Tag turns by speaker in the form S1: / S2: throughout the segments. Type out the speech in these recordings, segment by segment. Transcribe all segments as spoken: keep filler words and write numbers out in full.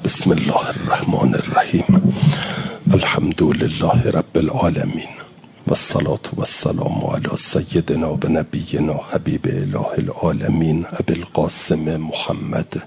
S1: بسم الله الرحمن الرحیم. الحمد لله رب العالمین و الصلاة و السلام علی سیدنا و نبینا حبیب اله العالمین ابی القاسم محمد.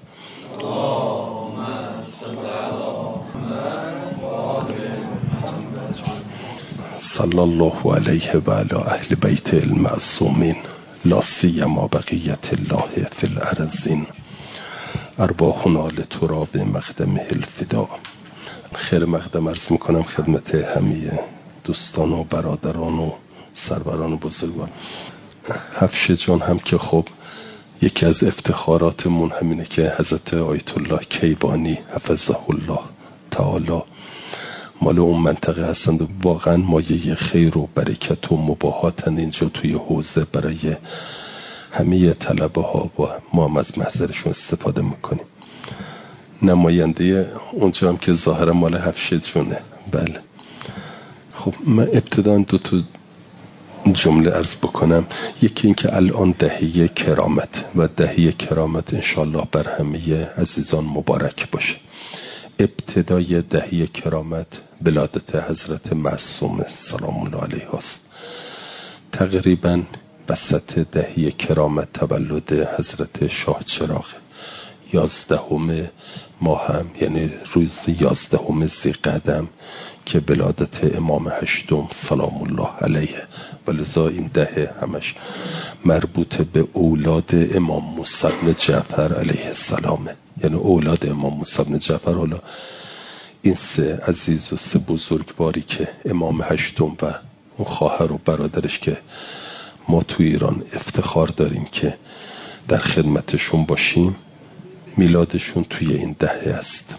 S1: صلی الله علیه و علی اهل بیت المعصومین لا سیما بقیت الله فی الارضین ارواحنا لتراب مقدمه الفدا. خیر مقدم عرض میکنم خدمت همه دوستان و برادران و سروران و بزرگوار. حفش جان هم که خب یکی از افتخاراتمون همینه که حضرت آیت الله کیوانی حفظه الله تعالی مال اون منطقه هستند و واقعا مایه خیر و برکت و مباهاتن اینجا توی حوزه برای همه طلبه ها و ما هم از محضرشون استفاده میکنیم. نماینده اونجا هم که ظاهرا مال حفش جونه. بله خب من ابتدا دو تا جمله عرض بکنم. یکی این که الان دهه کرامت و دهه کرامت انشالله بر همه عزیزان مبارک باشه. ابتدای دهه کرامت ولادت حضرت معصوم سلام الله علیه است. تقریبا وسط دهه کرامت تولد حضرت شاه چراغ یازدهم ماه هم یعنی روز یازدهم ذی‌قعده که ولادت امام هشتم سلام الله علیه و لذا این دهه همش مربوط به اولاد امام موسی بن جعفر علیه السلام، یعنی اولاد امام موسی بن جعفر. حالا این سه عزیز و سه بزرگواری که امام هشتم و اون خواهر و برادرش که ما تو ایران افتخار داریم که در خدمتشون باشیم، میلادشون توی این دهه است.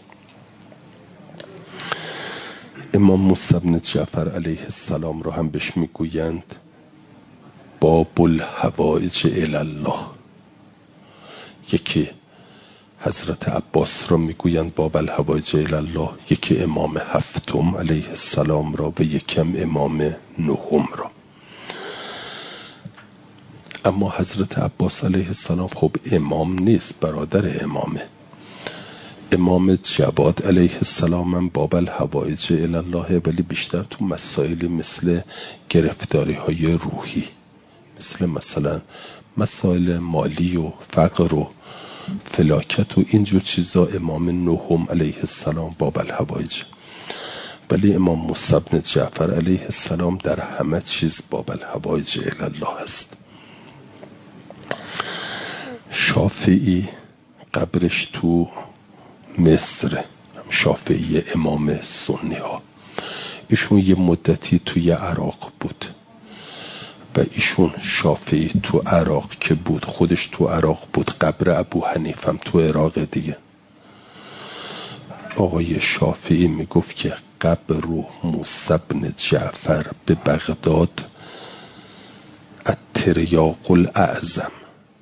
S1: امام موسی بن جعفر علیه السلام رو هم بهش میگویند باب الحوائج الی الله. یکی حضرت عباس را میگویند باب الحوائج الی الله، یکی امام هفتم علیه السلام را و یکم امام نهم را. اما حضرت عباس علیه السلام خب امام نیست، برادر امامه. امام جواد علیه السلام هم باب الحوائج الی الله، ولی بیشتر تو مسائلی مثل گرفتاری های روحی، مثل مثلا مسائل مالی و فقر و فلاکت و اینجور چیزا امام نهم علیه السلام باب الحوائج. ولی امام موسی بن جعفر علیه السلام در همه چیز باب الحوائج الی الله است. شافعی قبرش تو مصر، شافعی امام سنی ها، ایشون یه مدتی توی عراق بود و ایشون شافعی تو عراق که بود، خودش تو عراق بود، قبر ابو حنیفه هم تو عراق دیگه. آقای شافعی میگفت که قبر موسی بن جعفر به بغداد التریاق الاعظم.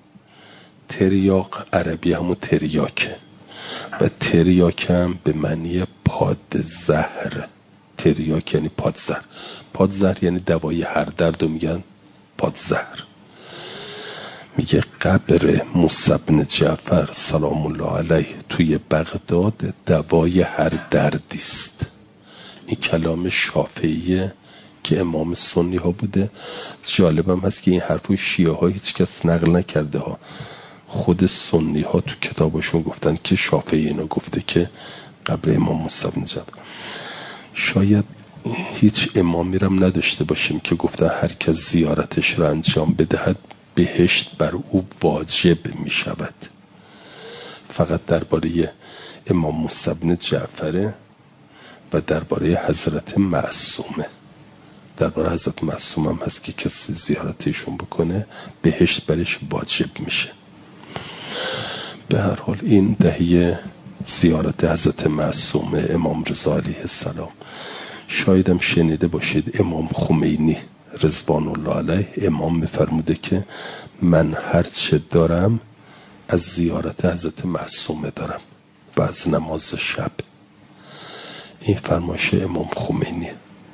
S1: تریاق عربی همون تریاکه و تریاک هم به معنی پادزهر. تریاک یعنی پادزهر، پادزهر یعنی دوای هر درد رو میگن پادزهر. میگه قبر موسی بن جعفر سلام الله علیه توی بغداد دوای هر دردی است. این کلام شافعیه که امام سنی ها بوده. جالبم هست که این حرفو شیعه ها هیچ کس نقل نکرده ها، خود سنی ها تو کتابشون گفتن که شافعی اینو گفته که قبر امام موسی بن جعفر. شاید هیچ امامی رم نداشته باشیم که گفتن هر کس زیارتش رو انجام بدهد بهشت بر او واجب می شود. فقط درباره امام موسی بن جعفره و درباره حضرت معصومه. درباره حضرت معصوم هم هست که کسی زیارتشون بکنه بهشت برش واجب میشه. به هر حال این دهه زیارت حضرت معصوم امام رضا علیه السلام. شایدم شنیده باشید امام خمینی رضوان الله علیه امام میفرموده که من هر چه دارم از زیارت حضرت معصومه دارم و از نماز شب. این فرمایش امام خمینی.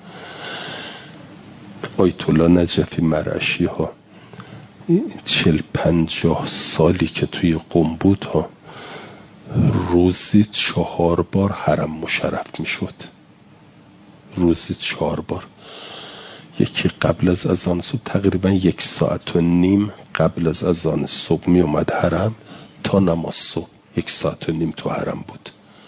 S1: آیت الله نجفی مرعشی ها چل پنجاه سالی که توی قم بود ها روزی چهار بار حرم مشرف می شد. روزی چهار بار. یکی قبل از اذان صبح، تقریبا یک ساعت و نیم قبل از اذان صبح می اومد حرم تا نماز صبح. یک ساعت و نیم تو حرم بود.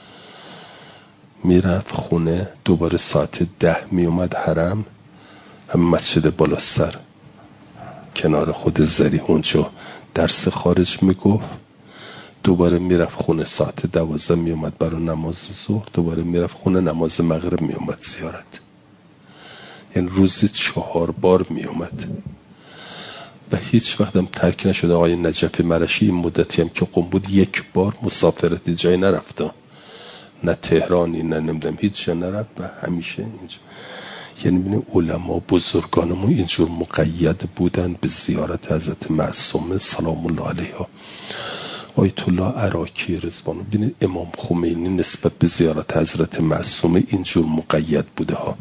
S1: میرفت خونه، دوباره ساعت ده می اومد حرم، هم مسجد بالا سر کنار خود زری اونجا درس خارج می گفت. دوباره میرفت خونه ساعت دوازده می اومد برای نماز ظهر. دوباره میرفت خونه نماز مغرب می اومد زیارت. یعنی روزی چهار بار می اومد و هیچ وقت هم ترک نشده. آقای نجف مرشی این مدتی هم که قم بود یک بار مسافرتی جای نرفته، نه تهرانی نه نمیدونم هیچ جا نرفت و همیشه اینجا. یعنی ببینید علما بزرگانمون اینجور مقید بودن به زیارت حضرت معصومه سلام الله علیها. آیت الله عراقی رضوان، ببینید امام خمینی نسبت به زیارت حضرت معصومه اینجور مقید بوده ها.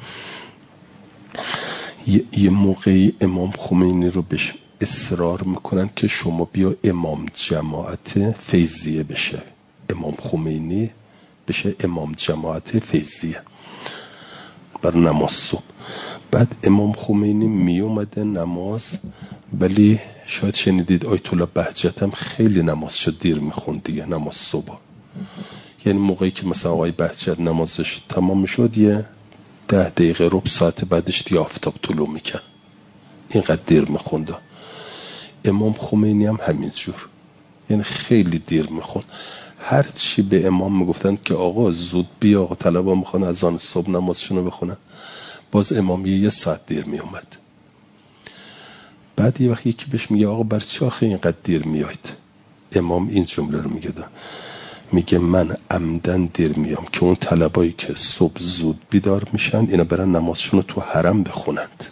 S1: یه, یه موقعی امام خمینی رو بهش اصرار میکنن که شما بیا امام جماعت فیضیه بشه. امام خمینی بشه امام جماعت فیضیه بر نماز صبح. بعد امام خمینی می اومده نماز، ولی شاید شنیدید آیت الله بهجت هم خیلی نمازش دیر میخوند دیگه، نماز صبح. یعنی موقعی که مثلا آقای بهجت نمازش تمام شد یه ده دقیقه ربع ساعت بعدش دیگه آفتاب طلوع میکرد، اینقدر دیر میخونده. امام خمینی هم همینجور، یعنی خیلی دیر میخوند. هر چی به امام میگفتن که آقا زود بیا، آقا طلبا میخوان از آن صبح نمازشون رو بخونن، باز امام یه ساعت دیر میومد. بعد یه وقت یکی بهش میگه آقا بر چی آخه اینقدر دیر میاید؟ امام این جمله رو میگه، میگه من عمدن دیر میام که اون طلبایی که صبح زود بیدار میشن اینا برن نمازشون رو تو حرم بخونند.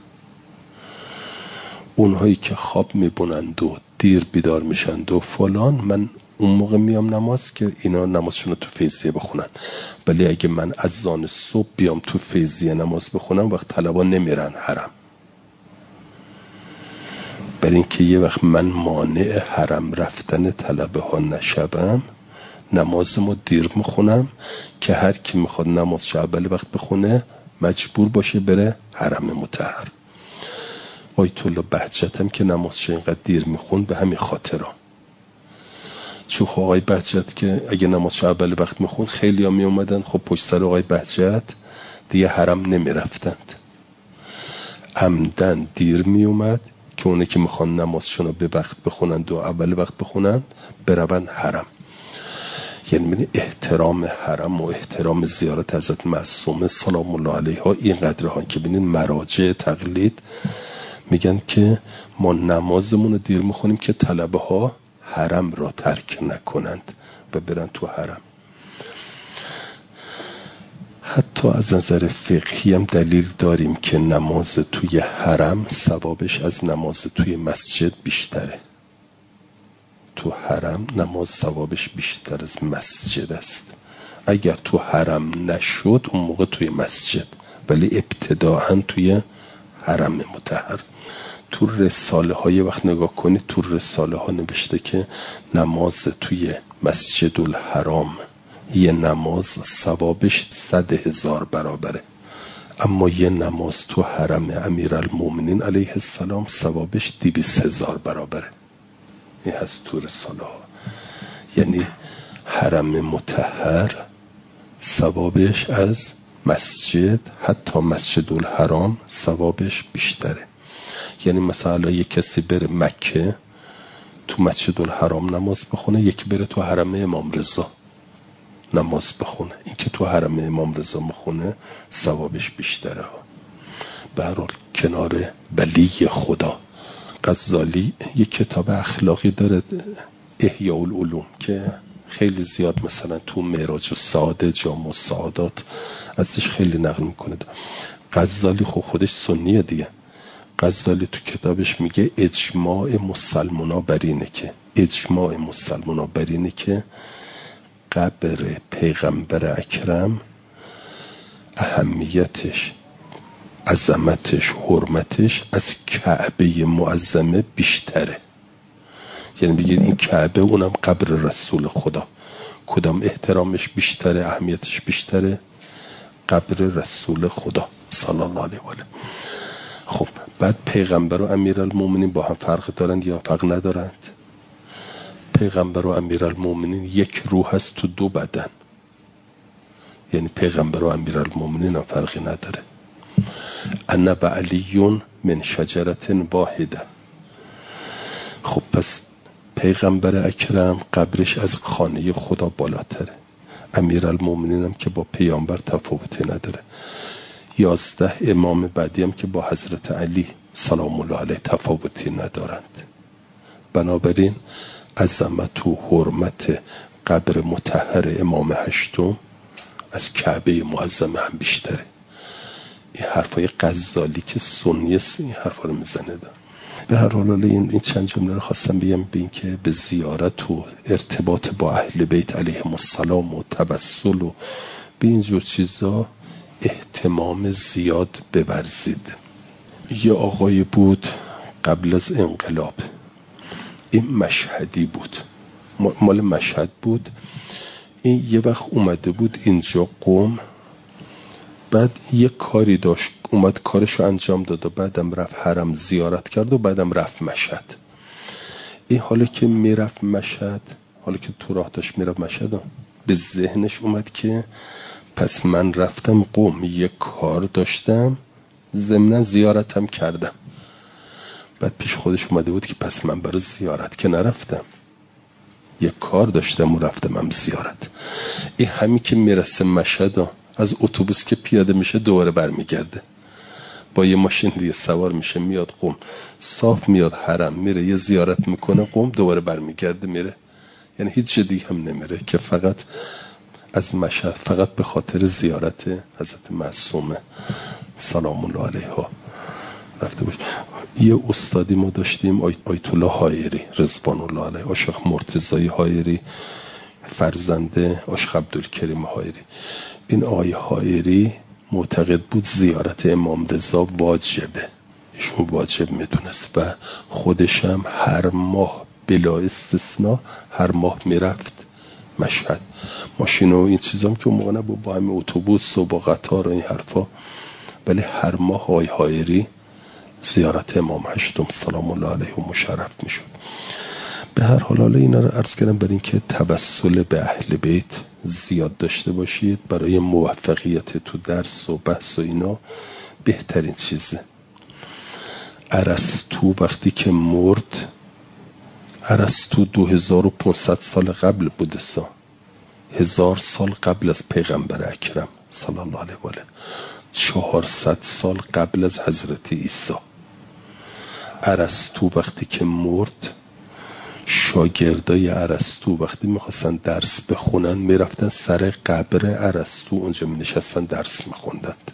S1: اونهایی که خواب میبونند و دیر بیدار میشند و فلان، من اون موقع میام نماز که اینا نمازشون رو تو فیضیه بخونن. ولی اگه من از آن صبح بیام تو فیضیه نماز بخونم وقت طلبا نمیرن حرم. برای اینکه یه وقت من مانع حرم رفتن طلبه ها نشبم، نمازمو دیر میخونم که هر کی میخواد نماز اول وقت بخونه مجبور باشه بره حرم مطهر. آیت الله بهجت هم که نمازش اینقدر دیر میخوند به همین خاطره. چون آقای بهجت که اگه نمازش اول وقت میخوند خیلی ها میومدن، خب پشت سر آقای بهجت دیگه حرم نمیرفتند. عمدن دیر میومد که اونه که میخوان نمازشون رو به وقت بخونند و اول وقت بخونند برون حرم. یعنی من احترام حرم و احترام زیارت حضرت معصومه سلام الله علیها اینقدر ها که ببینید مراجع تقلید میگن که ما نمازمون رو دیر میخونیم که طلبه ها حرم را ترک نکنند و برن تو حرم. حتی از نظر فقهی هم دلیل داریم که نماز توی حرم ثوابش از نماز توی مسجد بیشتره. تو حرم نماز ثوابش بیشتر از مسجد است. اگر تو حرم نشد اون موقع توی مسجد، ولی ابتداعاً توی حرم مطهر. تو رساله های وقت نگاه کنید، تو رساله ها نوشته که نماز توی مسجد الحرام یه نماز ثوابش صد هزار برابره، اما یه نماز تو حرم امیرالمومنین علیه السلام ثوابش دویست هزار برابره. این هست تو رساله ها. یعنی حرم مطهر ثوابش از مسجد، حتی مسجد الحرام ثوابش بیشتره. یعنی مثلا یک کسی بره مکه تو مسجد الحرام نماز بخونه، یکی بره تو حرم امام رضا نماز بخونه، این که تو حرم امام رضا بخونه ثوابش بیشتره ها. به هر حال کنار ولی خدا، غزالی یک کتاب اخلاقی داره احیاء العلوم که خیلی زیاد مثلا تو معراج السعاده، جامع السعادات ازش خیلی نقل میکنه. غزالی خب خودش سنیه دیگه. غزالی تو کتابش میگه اجماع مسلمانا بر اینه که اجماع مسلمانا بر اینه که قبر پیغمبر اکرم اهمیتش، عظمتش، حرمتش از کعبه معظمه بیشتره. یعنی بگید این کعبه اونم قبر رسول خدا، کدام احترامش بیشتره، اهمیتش بیشتره؟ قبر رسول خدا صلی الله علیه و آله. خب بعد پیغمبر و امیرالمومنین با هم فرق دارند یا فرق ندارند؟ پیغمبر و امیرالمومنین یک روح هست تو دو بدن، یعنی پیغمبر و امیرالمومنین هم فرقی نداره. انا و علیون من شجرت واحده. خب پس پیغمبر اکرم قبرش از خانه خدا بالاتره، امیرالمومنین هم که با پیامبر تفاوتی نداره. یازده امام بعدی هم که با حضرت علی سلام الله علیه تفاوتی ندارند. بنابراین عظمت و حرمت قبر مطهر امام هشتم از کعبه معظمه هم بیشتره. این حرفای غزالی که سنی است این حرفا رو میزنه. به هر حال این این چند جمله رو خواستم بگم به این که به زیارت و ارتباط با اهل بیت علیهم السلام و توسل و به اینجور چیزا اهتمام زیاد بورزید. یه آقای بود قبل از انقلاب، این مشهدی بود، مال مشهد بود. این یه وقت اومده بود اینجا قم، بعد یه کاری داشت اومد کارشو انجام داد و بعدم رفت حرم زیارت کرد و بعدم رفت مشهد. این حالا که میرفت مشهد، حالا که تو راه داشت میرفت مشهد، به ذهنش اومد که پس من رفتم قم یه کار داشتم ضمن زیارتم کردم. بعد پیش خودش اومده بود که پس من برای زیارت که نرفتم، یه کار داشتم و رفتم هم زیارت. این همین که میرسه مشهد از اتوبوس که پیاده میشه دوباره برمیگرده، با یه ماشین دیگه سوار میشه میاد قم، صاف میاد حرم میره یه زیارت میکنه قم، دوباره برمیگرده میره. یعنی هیچ دیگه هم نمیره که فقط از مشهد فقط به خاطر زیارت حضرت معصومه سلام الله علیها رفته باشه. یه استادی ما داشتیم آیت الله حایری رضوان الله علیه، عاشق مرتضی حایری فرزنده عاشق عبدالکریم حایری. این آقای حایری معتقد بود زیارت امام رضا واجبه، ایشون واجب میدونست و خودش هم هر ماه بلا استثناء هر ماه میرفت مشهد. ماشین و این چیزام که اون موقع نبود، با همین اتوبوس و با قطار و این حرفا، ولی هر ماه آقای حایری زیارت امام هشتم سلام الله علیه و مشرف میشد. به هر حال حالا اینا رو عرض کردم برای اینکه توسل به اهل بیت زیاد داشته باشید برای موفقیت تو درس و بحث و اینا بهترین چیزه. ارسطو وقتی که مرد، ارسطو دو هزار و پانصد سال قبل بوده، سا هزار سال قبل از پیغمبر اکرم صلی الله علیه و آله، چهارصد سال قبل از حضرت عیسی. ارسطو وقتی که مرد، شاگردای ارسطو وقتی میخواستن درس بخونن میرفتن سر قبر ارسطو، اونجا مینشستن درس میخوندند.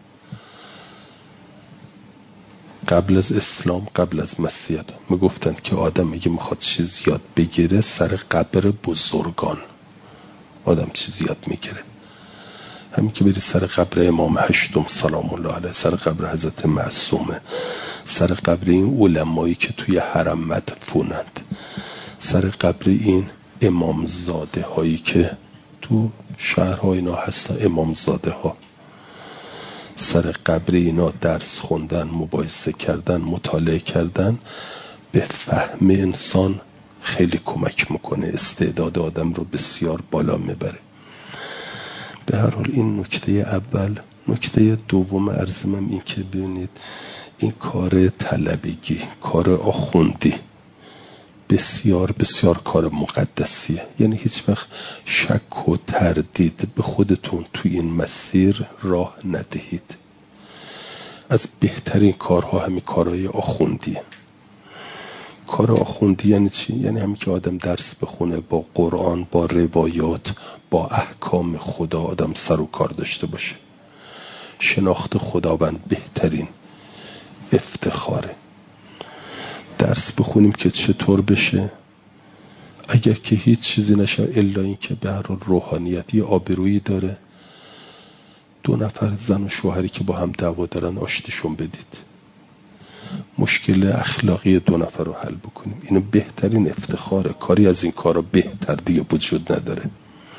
S1: قبل از اسلام، قبل از مسیحیت میگفتند که آدم اگه میخواد چیز یاد بگیره سر قبر بزرگان آدم چیز یاد میگیره. همین که بری سر قبر امام هشتم سلام الله علیه، سر قبر حضرت معصومه، سر قبر این علمایی که توی حرم مدفونند، سر قبر این امامزاده هایی که تو شهرها اینا هستن، امامزاده ها، سر قبر اینا درس خوندن، مباحثه کردن، مطالعه کردن، به فهم انسان خیلی کمک میکنه، استعداد آدم رو بسیار بالا میبره. به هر حال این نکته اول. نکته دوم عرضم این که ببینید این کار طلبگی، کار آخوندی بسیار بسیار کار مقدسیه. یعنی هیچ وقت شک و تردید به خودتون توی این مسیر راه ندهید. از بهترین کارها همین کارهای آخوندیه. کار آخوندی یعنی چی؟ یعنی همین که آدم درس بخونه، با قرآن، با روایات، با احکام خدا آدم سر و کار داشته باشه. شناخت خداوند بهترین افتخاره. درس بخونیم که چطور بشه، اگر که هیچ چیزی نشه الا این که به هر حال روحانیت یه آبرویی داره. دو نفر زن و شوهری که با هم دعوا دارن آشتیشون بدید، مشکل اخلاقی دو نفر رو حل بکنیم. اینو بهترین افتخاره. کاری از این کارا بهتر دیگه وجود نداره.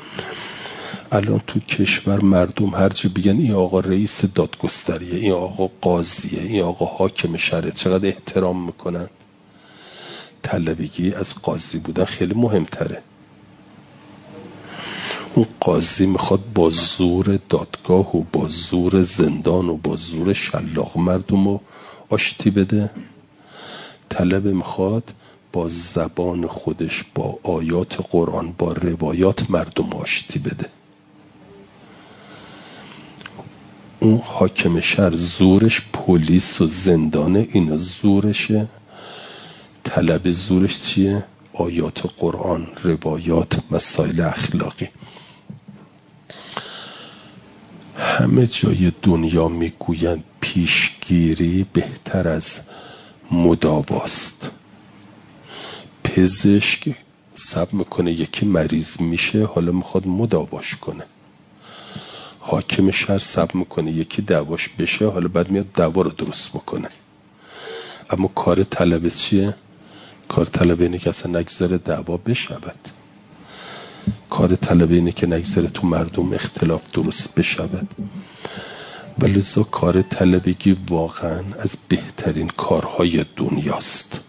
S1: الان تو کشور مردم هرچی بگن این آقا رئیس دادگستریه، این آقا قاضیه، این آقا حاکم شهره، چقدر احترام میکنن. طلبگی از قاضی بودن خیلی مهمتره. اون قاضی میخواد با زور دادگاه و با زور زندان و با زور شلاق مردم رو آشتی بده. طلبه میخواد با زبان خودش، با آیات قرآن، با روایات مردم آشتی بده. اون حاکم شهر زورش پلیس و زندانه، این زورشه. طلب زورش چیه؟ آیات قرآن، روایات، مسائل اخلاقی. همه جای دنیا میگویند پیشگیری بهتر از مداواست. پزشک صبر میکنه یکی مریض میشه، حالا میخواد مداواش کنه. حاکم شهر صبر میکنه یکی دعواش بشه، حالا بعد میاد دعوا رو درست بکنه. اما کار طلبه چیه؟ کار طلبه اینه که اصلا نگذاره دعوا بشود. کار طلبه اینه که نگذاره تو مردم اختلاف درست بشود. ولذا کار طلبگی واقعا از بهترین کارهای دنیاست.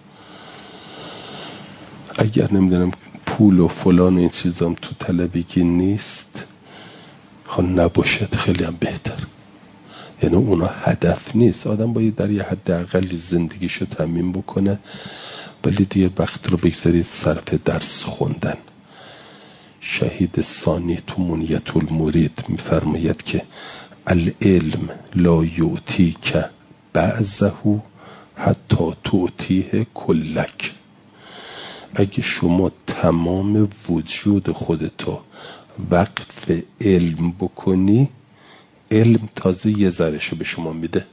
S1: اگر نمیدونم پول و فلان و این چیزام تو طلبگی نیست، خب نباشد خیلی هم بهتر. یعنی اونا هدف نیست. آدم باید در یه حد اقلی زندگیشو تامین بکنه، ولی دیگه وقت رو بگذارید صرف درس خوندن. شهید ثانی تو منیت المرید میفرماید که العلم لا یعطی که بعضه حتی تعطیه کلک. اگه شما تمام وجود خودتو وقف علم بکنی، علم تازه یه ذرهشو به شما میده.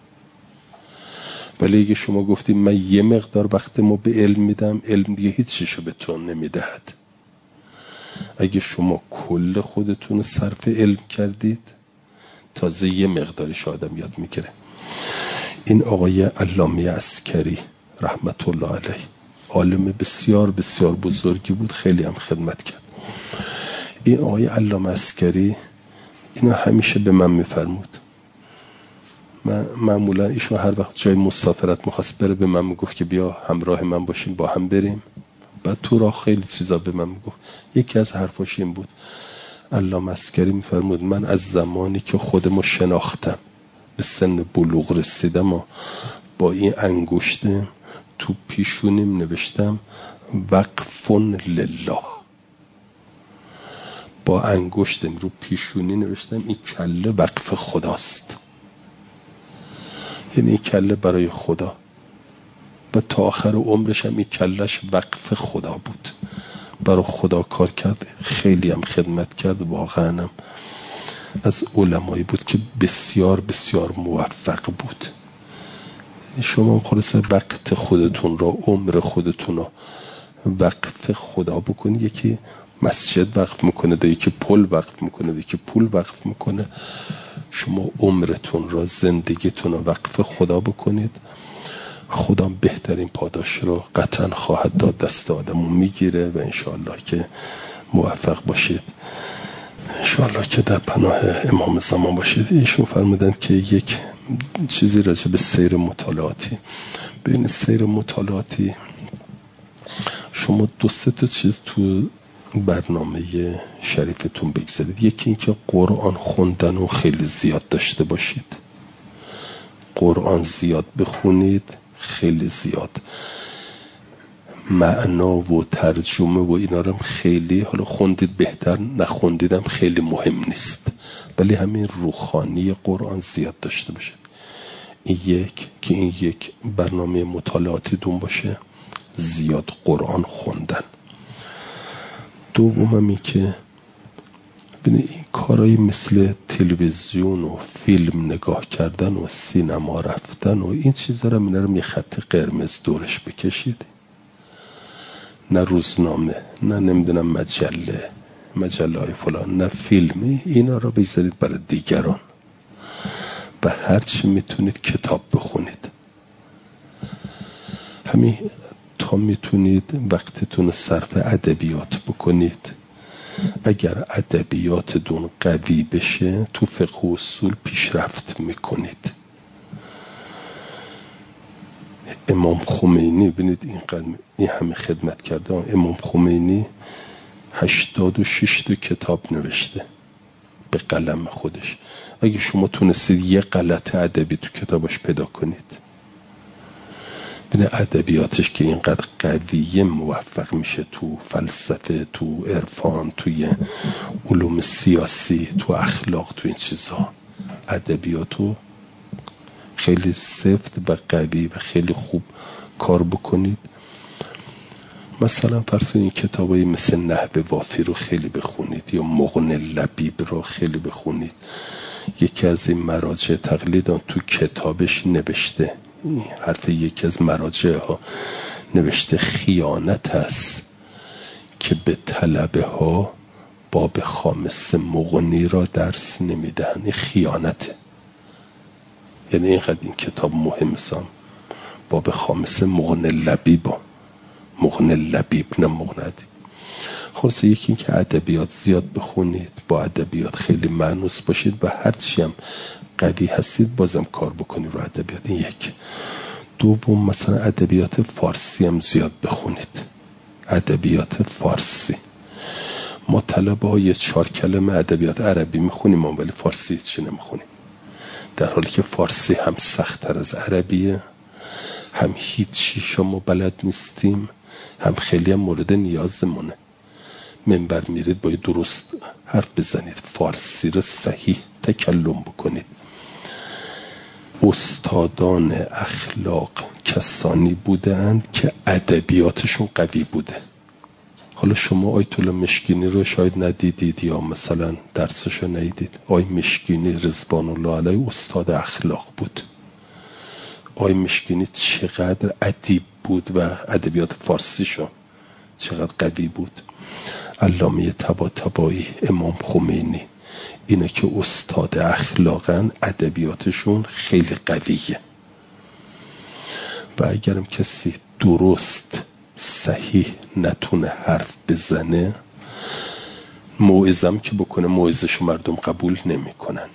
S1: ولی اگه شما گفتیم من یه مقدار وقتمو به علم میدم، علم دیگه هیچ چیشو به تو نمیدهد. اگه شما کل خودتون رو صرف علم کردید، تازه یه مقدارش آدم یاد میگیره. این آقای علامه عسکری رحمت الله علیه عالم بسیار بسیار بزرگی بود، خیلی هم خدمت کرد. این آقای علامه عسکری اینو همیشه به من میفرمود. من معمولا ایشون هر وقت جای مسافرت میخواست بره به من میگفت که بیا همراه من باشیم، با هم بریم. بعد تو راه خیلی چیزا به من میگفت. یکی از حرفاش این بود، علامه عسکری میفرمود من از زمانی که خودمو شناختم، به سن بلوغ رسیدم و با این انگشتم تو پیشونیم نوشتم وقفن لله. با انگشتم رو پیشونی نوشتم این کله وقف خداست. یعنی این کله برای خدا. و تا آخر عمرش هم این کلش وقف خدا بود. برای خدا کار کرد، خیلی هم خدمت کرد. واقعا هم از علمایی بود که بسیار بسیار موفق بود. شما خلاصه وقت خودتون را، عمر خودتون را وقف خدا بکنی. یکی مسجد وقف میکنه، ده یکی پل وقف میکنه، ده یکی پول وقف میکنه. شما عمرتون را، زندگیتون را وقف خدا بکنید. خدا بهترین پاداش رو قطعا خواهد داد، دست آدمو میگیره و انشاءالله که موفق باشید. انشاءالله که در پناه امام زمان باشید. ایشون فرمودن که یک چیزی راجع به سیر مطالعاتی، بین سیر مطالعاتی شما دو سه تا چیز تو برنامه شریفتون بگذارید. یکی این که قرآن خوندن رو خیلی زیاد داشته باشید. قرآن زیاد بخونید، خیلی زیاد. معنا و ترجمه و اینا رو خیلی، حالا خوندید بهتر، نخوندیدم خیلی مهم نیست، ولی همین روحانی قرآن زیاد داشته باشید. این یک که این یک برنامه مطالعاتی دون باشه، زیاد قرآن خوندن. دوم این که ببینید این کارهای مثل تلویزیون و فیلم نگاه کردن و سینما رفتن و این چیزا رو اینا رو یه خط قرمز دورش بکشید. نه روزنامه، نه نمیدونم مجله، مجله های فلان، نه فیلمی. اینا رو بذارید برای دیگران و هر چی میتونید کتاب بخونید. همین تا میتونید وقتتون رو صرف ادبیات بکنید. اگر ادبیاتتون قوی بشه تو فقه و اصول پیشرفت میکنید. امام خمینی ببینید اینقدر این همه خدمت کرده، امام خمینی هشتاد و شش تا کتاب نوشته به قلم خودش. اگه شما تونستید یه غلط ادبی تو کتابش پیدا کنید، ببین ادبیاتش که اینقدر قویه موفق میشه تو فلسفه، تو عرفان، توی علوم سیاسی، تو اخلاق، تو این چیزها. ادبیاتو خیلی سفت و قوی و خیلی خوب کار بکنید. مثلا فرض کنید کتابایی مثل نحو وافی رو خیلی بخونید یا مغنی لبیب رو خیلی بخونید. یکی از این مراجع تقلیدان تو کتابش نوشته، این حرف یکی از مراجع ها نوشته، خیانت است که به طلبه ها باب خامس مغنی را درس نمیدهند. این خیانته. یعنی اینقدر این کتاب مهم است. باب خامس مغنی لبیب، مغنی لبیب نه مغنی ادیب. خلاصه یکی این که ادبیات زیاد بخونید، با ادبیات خیلی مانوس باشید و هرچی هم قوی هستید بازم کار بکنید رو ادبیات. این یک. دوم مثلا ادبیات فارسی هم زیاد بخونید. ادبیات فارسی ما طلبه های چهار کلمه ادبیات عربی میخونیم ولی فارسی چی نمیخونیم، در حالی که فارسی هم سخت‌تر از عربیه، هم هیچی شما بلد نیستیم، هم خیلی هم مورد نیازمونه. منبر میرید باید درست حرف بزنید، فارسی رو صحیح تکلم بکنید. استادان اخلاق کسانی بودند که ادبیاتشون قوی بوده. حالا شما آیت الله مشکینی رو شاید ندیدید یا مثلا درسشو ندیدید. آی مشکینی رضوان الله علیه استاد اخلاق بود. آی مشکینی چقدر ادیب بود و ادبیات فارسیشو چقدر قوی بود. علامه طباطبایی، امام خمینی، اینا که استاد اخلاقن ادبیاتشون خیلی قویه. و اگرم کسی درست صحیح نتونه حرف بزنه، موعظم که بکنه موعظه‌شو مردم قبول نمی کنند.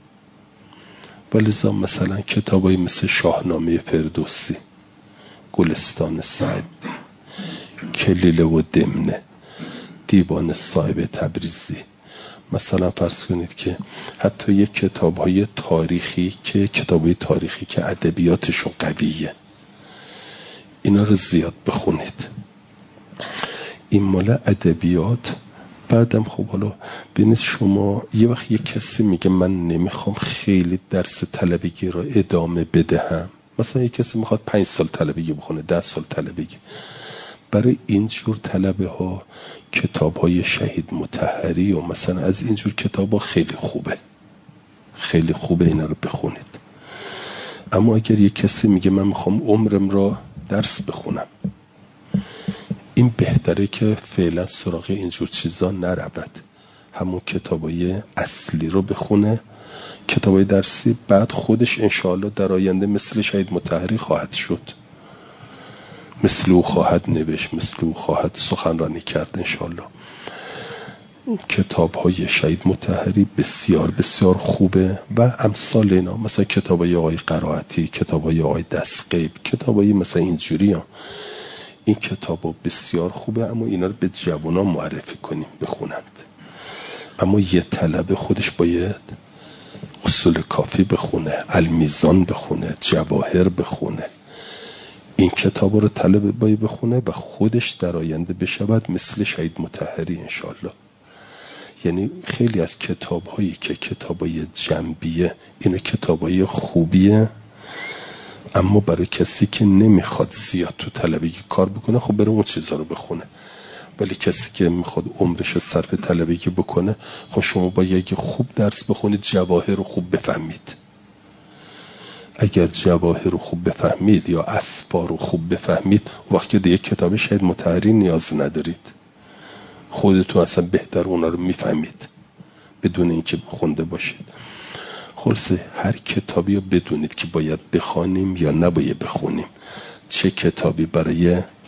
S1: ولذا مثلا کتابایی مثل شاهنامه فردوسی، گلستان سعدی، کلیله و دمنه، دیوان صاحب تبریزی، مثلا فرض کنید که حتی یک کتاب‌های تاریخی که کتاب‌های تاریخی که ادبیاتشون قویه، اینا رو زیاد بخونید. این مال ادبیات. بعدم خب حالا ببینید شما یه وقت یک کسی میگه من نمیخوام خیلی درس طلبگی رو ادامه بدهم، مثلا یک کسی میخواد پنج سال طلبگی بخونه، ده سال طلبگی، برای اینجور طلبه ها کتاب های شهید مطهری و مثلا از اینجور کتاب ها خیلی خوبه، خیلی خوبه اینا رو بخونید. اما اگر یک کسی میگه من میخوام عمرم را درس بخونم، این بهتره که فعلا سراغ اینجور چیزا نرود، همون کتابای اصلی رو بخونه، کتابای درسی. بعد خودش انشاءالله در آینده مثل شهید مطهری خواهد شد، مثل او خواهد نوشت، مثل او خواهد سخنرانی کرد انشاءالله. کتاب های شهید مطهری بسیار بسیار خوبه و امثال اینا، مثلا کتاب های آقای قرائتی، کتاب های آقای دستقیب، کتاب های مثلا اینجوری ها. این کتاب ها بسیار خوبه، اما اینا رو به جوانان معرفی کنیم بخونند. اما یه طلبه خودش باید اصول کافی بخونه، المیزان بخونه، جواهر بخونه. این کتاب رو طلبه باید بخونه و خودش در آینده بشود مثل شهید مطهری انشالله. یعنی خیلی از کتاب هایی که کتاب های جنبیه، این کتاب های خوبیه، اما برای کسی که نمیخواد زیاد تو طلبگی کار بکنه خب بره اون چیزا رو بخونه. ولی کسی که میخواد عمرش رو صرف طلبگی بکنه، خب شما باید خوب درس بخونید، جواهر رو خوب بفهمید. اگر جواهر رو خوب بفهمید یا اسفار رو خوب بفهمید، وقتی دیگه کتاب شهید مطهری نیاز ندارید، خودتون اصلا بهتر اونا رو میفهمید بدون اینکه بخونده باشید. خلاصه هر کتابی رو بدونید که باید بخوانیم یا نباید بخونیم. چه کتابی برای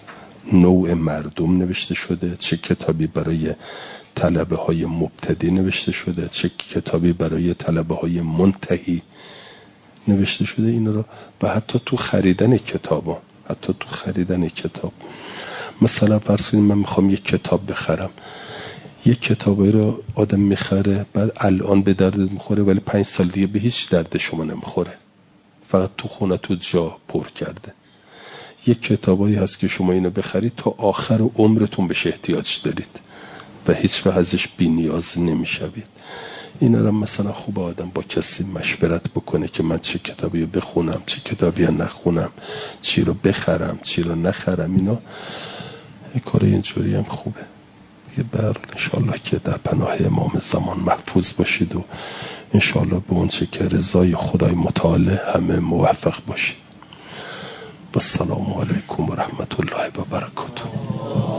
S1: نوع مردم نوشته شده، چه کتابی برای طلبه های مبتدی نوشته شده، چه کتابی برای طلبه های منتهی نوشته شده. این رو و حتی تو خریدن کتاب حتی تو خریدن کتاب مثلا فرض کنید من میخوام یک کتاب بخرم، یک کتابی رو آدم میخره بعد الان به درد میخوره ولی پنج سال دیگه به هیچ درد شما نمیخوره، فقط تو خونه تو جا پر کرده. یک کتابایی هست که شما اینو بخرید تا آخر عمرتون بهش احتیاج دارید و هیچ وقت ازش بی نیاز نمیشوید. اینا رو مثلا خوب آدم با کسی مشورت بکنه که من چه کتابی رو بخونم، چه کتابی رو نخونم، چی رو بخرم، چی رو نخرم. اینا کار اینجوری هم خوبه. یه بر انشالله که در پناه امام زمان محفوظ باشید و انشالله به اون چه که رضای خدای متعال همه موفق باشید. و السلام علیکم و رحمت الله و برکاته.